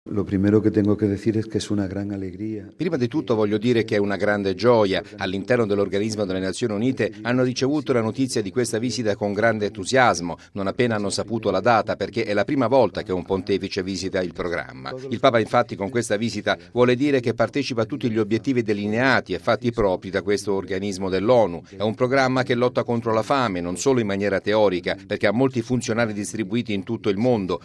Lo primero que tengo que decir es que es una gran alegría. Prima di tutto voglio dire che è una grande gioia. All'interno dell'organismo delle Nazioni Unite hanno ricevuto la notizia di questa visita con grande entusiasmo, non appena hanno saputo la data, perché è la prima volta che un pontefice visita il programma. Il Papa infatti con questa visita vuole dire che partecipa a tutti gli obiettivi delineati e fatti propri da questo organismo dell'ONU. È un programma che lotta contro la fame, non solo in maniera teorica, perché ha molti funzionari distribuiti in tutto il mondo,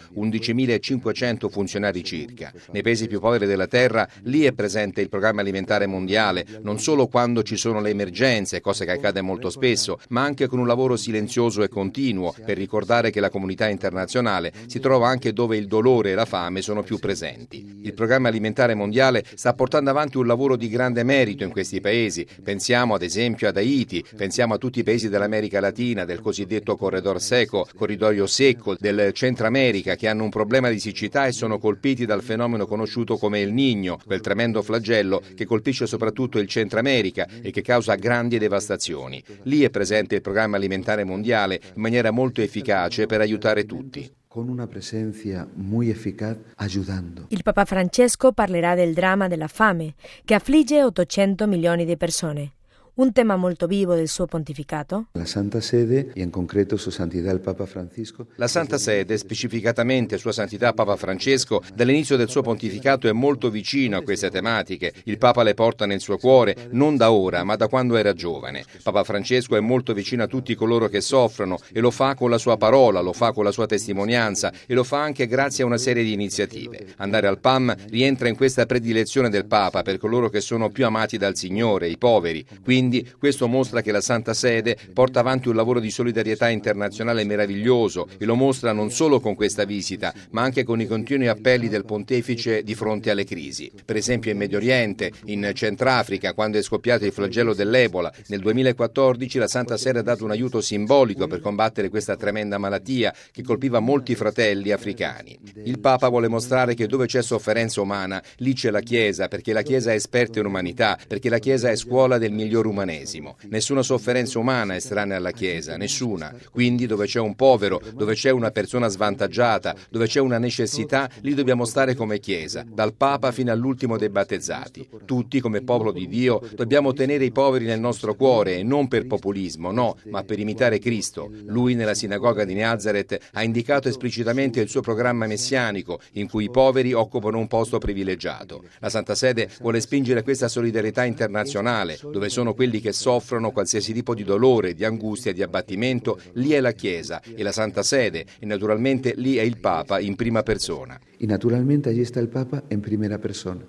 11.500 funzionari circa. Nei paesi più poveri della terra, lì è presente il programma alimentare mondiale, non solo quando ci sono le emergenze, cosa che accade molto spesso, ma anche con un lavoro silenzioso e continuo per ricordare che la comunità internazionale si trova anche dove il dolore e la fame sono più presenti. Il programma alimentare mondiale sta portando avanti un lavoro di grande merito in questi paesi. Pensiamo ad esempio ad Haiti, pensiamo a tutti i paesi dell'America Latina, del cosiddetto corridoio secco del Centro America, che hanno un problema di siccità e sono colpiti dal fenomeno conosciuto come il Niño, quel tremendo flagello che colpisce soprattutto il Centro America e che causa grandi devastazioni. Lì è presente il programma alimentare mondiale in maniera molto efficace per aiutare tutti. Con una presencia muy eficaz ayudando. Il Papa Francesco parlerà del dramma della fame, che affligge 800 milioni di persone. Un tema molto vivo del suo pontificato? La Santa Sede, e in concreto Sua Santità il Papa Francisco. La Santa Sede, specificatamente Sua Santità Papa Francesco, dall'inizio del suo pontificato è molto vicino a queste tematiche. Il Papa le porta nel suo cuore, non da ora, ma da quando era giovane. Papa Francesco è molto vicino a tutti coloro che soffrono e lo fa con la sua parola, lo fa con la sua testimonianza e lo fa anche grazie a una serie di iniziative. Andare al PAM rientra in questa predilezione del Papa per coloro che sono più amati dal Signore, i poveri. Quindi questo mostra che la Santa Sede porta avanti un lavoro di solidarietà internazionale meraviglioso e lo mostra non solo con questa visita, ma anche con i continui appelli del Pontefice di fronte alle crisi. Per esempio in Medio Oriente, in Centrafrica, quando è scoppiato il flagello dell'Ebola, nel 2014 la Santa Sede ha dato un aiuto simbolico per combattere questa tremenda malattia che colpiva molti fratelli africani. Il Papa vuole mostrare che dove c'è sofferenza umana, lì c'è la Chiesa, perché la Chiesa è esperta in umanità, perché la Chiesa è scuola del miglior umanesimo. Nessuna sofferenza umana è estranea alla Chiesa, nessuna. Quindi dove c'è un povero, dove c'è una persona svantaggiata, dove c'è una necessità, lì dobbiamo stare come Chiesa, dal Papa fino all'ultimo dei battezzati. Tutti, come popolo di Dio, dobbiamo tenere i poveri nel nostro cuore e non per populismo, no, ma per imitare Cristo. Lui nella sinagoga di Nazareth ha indicato esplicitamente il suo programma messianico, in cui i poveri occupano un posto privilegiato. La Santa Sede vuole spingere questa solidarietà internazionale, dove sono quelli che soffrono qualsiasi tipo di dolore, di angustia, di abbattimento, lì è la Chiesa e la Santa Sede e naturalmente lì è il Papa in prima persona. E naturalmente allí sta il Papa in prima persona.